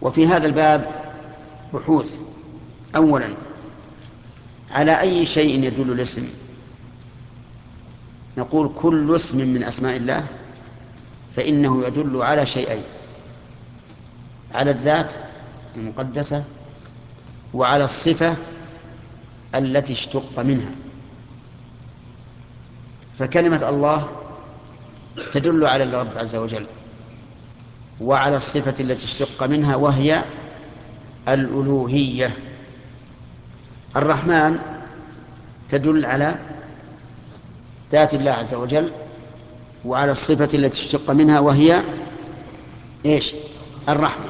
وفي هذا الباب بحوث. أولا، على أي شيء يدل الاسم؟ نقول كل اسم من أسماء الله فإنه يدل على شيئين: على الذات المقدسة وعلى الصفة التي اشتق منها. فكلمة الله تدل على الرب عز وجل وعلى الصفة التي اشتق منها وهي الألوهية. الرحمن تدل على ذات الله عز وجل وعلى الصفة التي اشتق منها وهي إيش؟ الرحمة.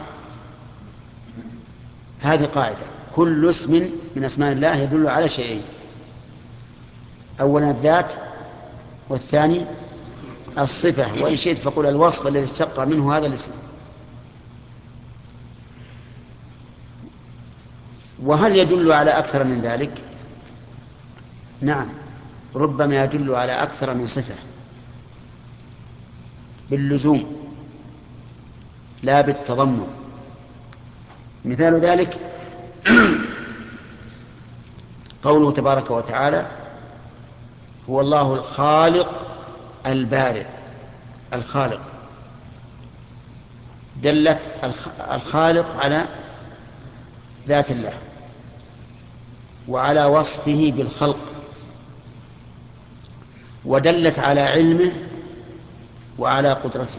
هذه قاعدة: كل اسم من أسماء الله يدل على شيئين: أولا الذات، والثاني الصفة، وإن شئت فقل الوصف الذي اشتق منه هذا الاسم. وهل يدل على أكثر من ذلك؟ نعم، ربما يدل على أكثر من صفة باللزوم لا بالتضمن. مثال ذلك قوله تبارك وتعالى: هو الله الخالق البارئ. الخالق دلت الخالق على ذات الله وعلى وصفه بالخلق، ودلت على علمه وعلى قدرته.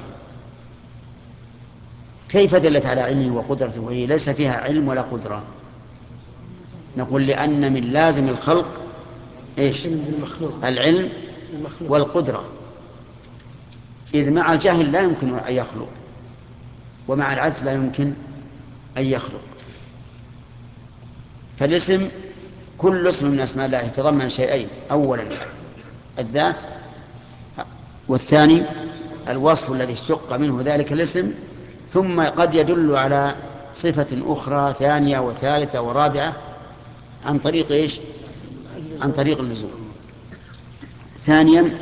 كيف دلت على علمه وقدرته وهي ليس فيها علم ولا قدرة؟ نقول لأن من لازم الخلق إيش؟ العلم والقدرة، إذ مع الجهل لا يمكن أن يخلق، ومع العجز لا يمكن أن يخلق. فالاسم، كل اسم من أسماء الله يتضمن شيئين: أولا الذات، والثاني الوصف الذي اشتق منه ذلك الاسم، ثم قد يدل على صفة أخرى ثانية وثالثة ورابعة عن طريق إيش؟ عن طريق اللزوم. ثانيا،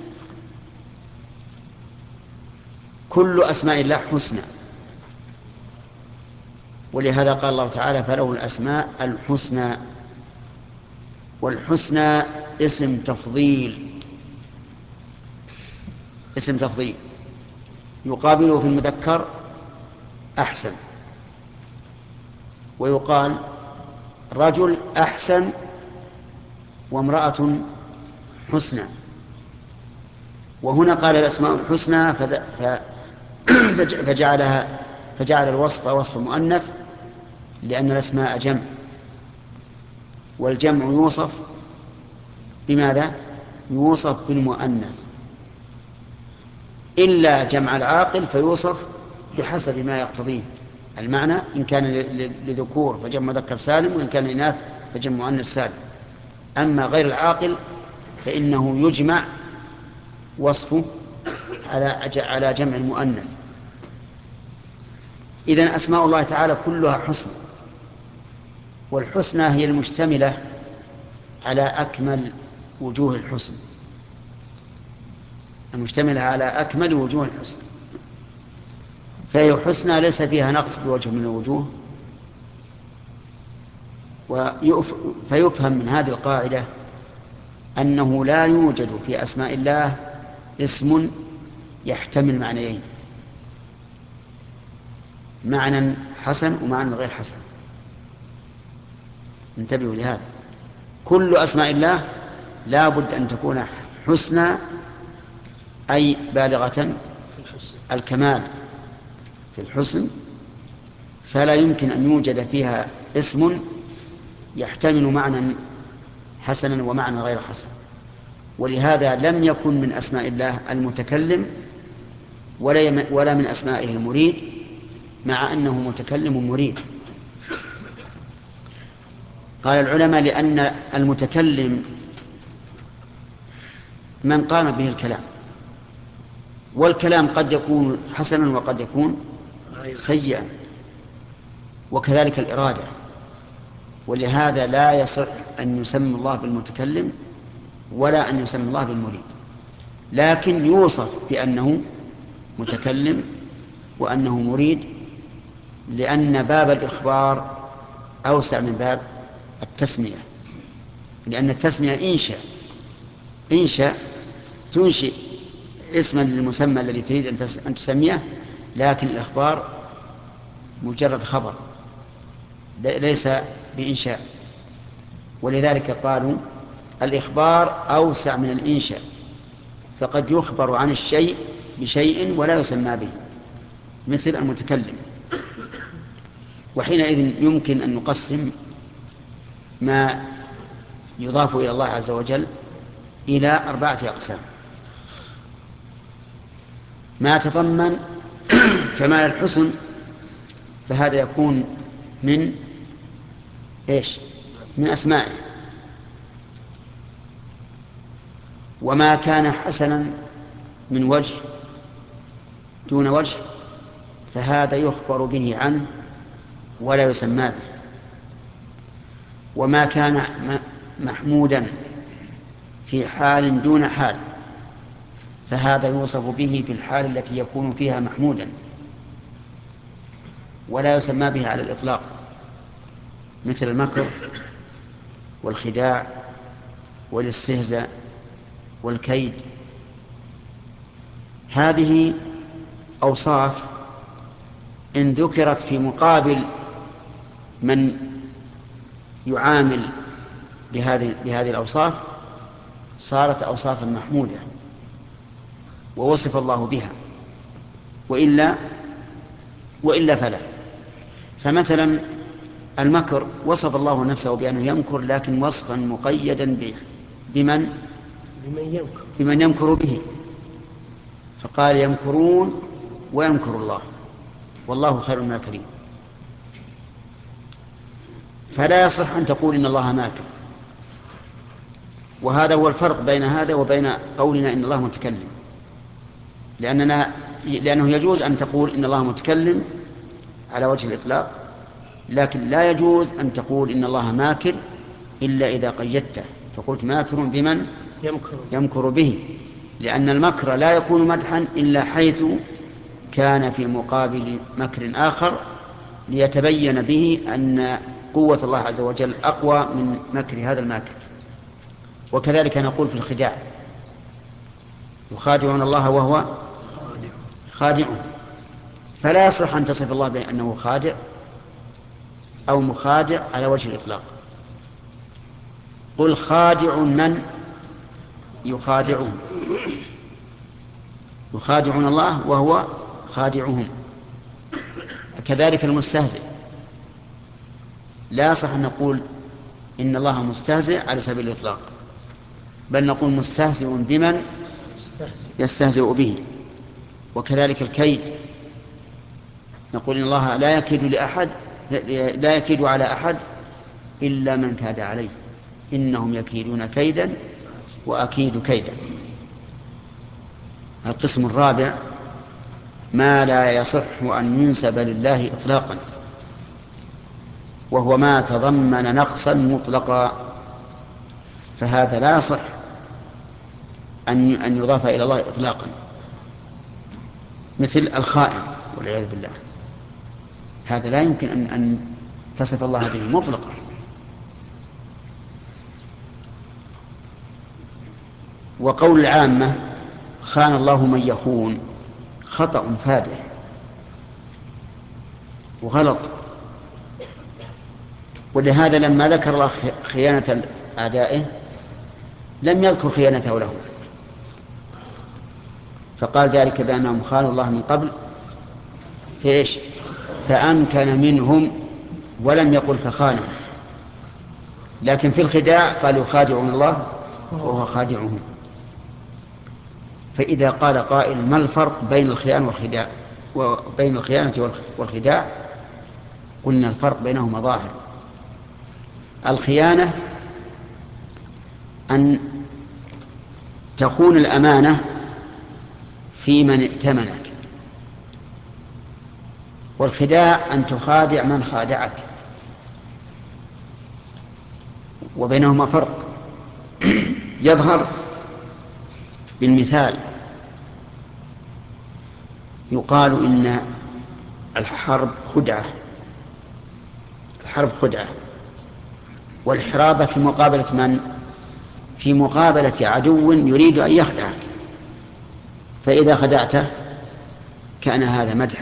كل أسماء الله حسنى، ولهذا قال الله تعالى: فله الأسماء الحسنى. والحسنى اسم تفضيل، اسم تفضيل يقابله في المذكر أحسن، ويقال رجل أحسن وامرأة حسنى. وهنا قال الأسماء الحسنى فجعل الوصف وصف مؤنث، لأن الأسماء جمع، والجمع يوصف بماذا؟ يوصف بالمؤنث، إلا جمع العاقل فيوصف بحسب ما يقتضيه المعنى، إن كان لذكور فجمع مذكر سالم، وإن كان لإناث فجمع مؤنث سالم. أما غير العاقل فإنه يجمع وصفه على جمع المؤنث. إذن أسماء الله تعالى كلها حسنى، والحسنى هي المشتملة على أكمل وجوه الحسن، المشتملة على أكمل وجوه الحسن، فهي حسنى ليس فيها نقص بوجه من الوجوه. فيفهم من هذه القاعدة أنه لا يوجد في أسماء الله اسم يحتمل معنيين: معنى حسن ومعنى غير حسن. انتبهوا لهذا، كل أسماء الله لا بد أن تكون حسنى، أي بالغة الكمال في الحسن، فلا يمكن أن يوجد فيها اسم يحتمل معنى حسنا ومعنى غير حسن. ولهذا لم يكن من أسماء الله المتكلم ولا من أسمائه المريد، مع أنه متكلم مريد. قال العلماء: لأن المتكلم من قام به الكلام، والكلام قد يكون حسنا وقد يكون سيئا، وكذلك الإرادة. ولهذا لا يصح أن يسمى الله بالمتكلم ولا أن يسمى الله بالمريد، لكن يوصف بأنه متكلم وأنه مريد لأن باب الإخبار أوسع من باب التسمية، لأن التسمية إنشاء تنشئ اسما للمسمى الذي تريد أن تسميه، لكن الإخبار مجرد خبر ليس بإنشاء. ولذلك قالوا الإخبار أوسع من الإنشاء، فقد يخبر عن الشيء بشيء ولا يسمى به، مثل المتكلم. وحينئذ يمكن أن نقسم ما يضاف إلى الله عز وجل إلى 4 أقسام: ما تضمن كمال الحسن فهذا يكون من إيش؟ من أسمائه. وما كان حسنا من وجه دون وجه فهذا يخبر به عنه ولا يسمى به. وما كان محمودا في حال دون حال فهذا يوصف به في الحال التي يكون فيها محمودا ولا يسمى به على الإطلاق، مثل المكر والخداع والاستهزاء والكيد. هذه أوصاف إن ذكرت في مقابل من يعامل بهذه الأوصاف صارت أوصافا محمودة ووصف الله بها، وإلا فلا. فمثلا المكر وصف الله نفسه بأنه يمكر، لكن وصفا مقيدا بمن يمكر به، فقال يمكرون ويمكر الله والله خير الماكرين. فلا يصح أن تقول إن الله ماكر. وهذا هو الفرق بين هذا وبين قولنا إن الله متكلم، لأنه يجوز أن تقول إن الله متكلم على وجه الإطلاق، لكن لا يجوز أن تقول إن الله ماكر إلا إذا قيدته فقلت ماكر بمن يمكر به، لأن المكر لا يكون مدحا إلا حيث كان في مقابل مكر آخر ليتبين به أن قوة الله عز وجل أقوى من مكر هذا الماكر. وكذلك نقول في الخداع: يخادعون الله وهو خادعهم. فلا يصح أن تصف الله بأنه خادع أو مخادع على وجه الإطلاق. قل خادع من يخادعهم، يخادعون الله وهو خادعهم. كذلك المستهزئ لا يصح أن نقول إن الله مستهزئ على سبيل الإطلاق، بل نقول مستهزئ بمن يستهزئ به. وكذلك الكيد نقول إن الله لا يكيد على أحد إلا من كاد عليه، إنهم يكيدون كيدا وأكيد كيدا. القسم الرابع ما لا يصح أن ينسب لله إطلاقا، وهو ما تضمن نقصا مطلقا، فهذا لا يصح أن يضاف إلى الله إطلاقا، مثل الخائن والعياذ بالله. هذا لا يمكن أن تصف الله به مطلقا. وقول العامة خان الله من يخون خطأ فادح وغلط. ولهذا لما ذكر الله خيانة أعدائه لم يذكر خيانته لهم، فقال ذلك بأنهم خانوا الله من قبل فأمكن منهم، ولم يقل فخانهم. لكن في الخداع قال يخادعون الله وهو خادعهم. فإذا قال قائل ما الفرق بين الخيانة والخداع وبين الخيانة والخداع، قلنا الفرق بينهما ظاهر. الخيانة أن تخون الأمانة في من ائتمنك، والخداع أن تخادع من خادعك، وبينهما فرق يظهر بالمثال. يقال إن الحرب خدعة، الحرب خدعة، والحرابة في مقابلة من؟ في مقابلة عدو يريد أن يخدعك، فإذا خدعته كان هذا مدحا.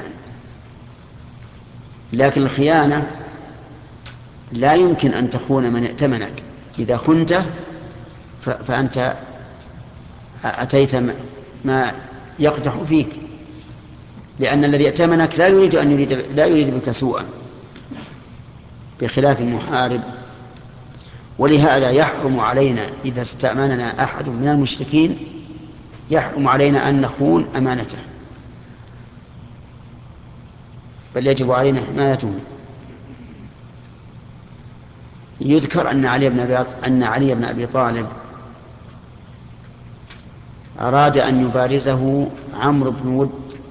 لكن الخيانة لا يمكن أن تخون من ائتمنك، إذا خنته فأنت أتيت ما يقدح فيك، لأن الذي ائتمنك لا يريد بك سوءا، بخلاف المحارب. ولهذا يحرم علينا إذا استأمننا أحد من المشركين، يحرم علينا أن نخون أمانته، بل يجب علينا حمايته. يذكر أن علي بن أبي طالب أراد أن يبارزه عمرو بن ود.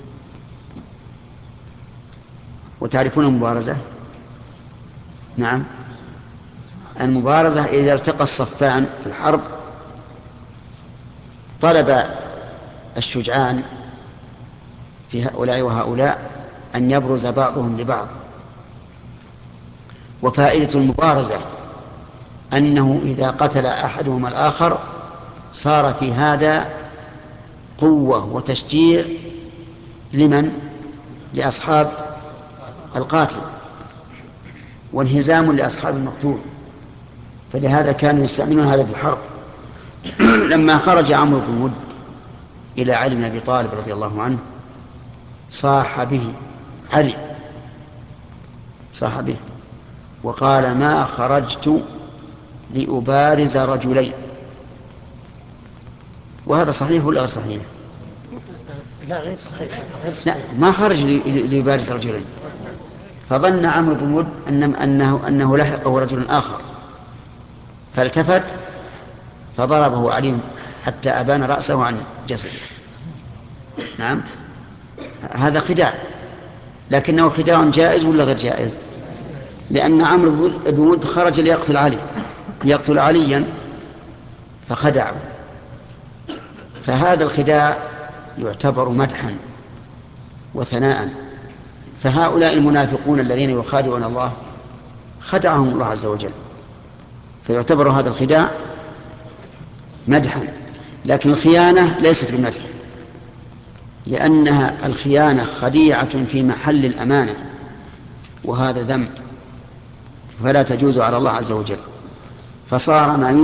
وتعرفون المبارزة؟ نعم، المبارزة إذا التقى الصفان في الحرب طلب الشجعان في هؤلاء وهؤلاء أن يبرز بعضهم لبعض. وفائدة المبارزة أنه إذا قتل أحدهما الآخر صار في هذا قوة وتشجيع لمن؟ لأصحاب القاتل، وانهزام لأصحاب المقتول. فلهذا كانوا يستعملون هذا في الحرب. لما خرج عمرو بن ود إلى علي بن أبي طالب رضي الله عنه صاح به علي، صاح به وقال: ما خرجت لأبارز رجلين. وهذا صحيح ولا غير صحيح؟ لا غير صحيح. لا، ما خرج ليبارز رجلين. فظن عمرو بن ود أنه لحقه رجل آخر، فالتفت فضربه علي حتى أبان رأسه عن جسده. نعم، هذا خداع، لكنه خداع جائز ولا غير جائز؟ لأن عمرو بن ود خرج ليقتل عليا فخدعه، فهذا الخداع يعتبر مدحا وثناء. فهؤلاء المنافقون الذين يخادعون الله خدعهم الله عز وجل، فيعتبر هذا الخداع مدحا. لكن الخيانة ليست بمدح، لأنها الخيانة خديعة في محل الأمانة، وهذا ذنب فلا تجوز على الله عز وجل. فصار ما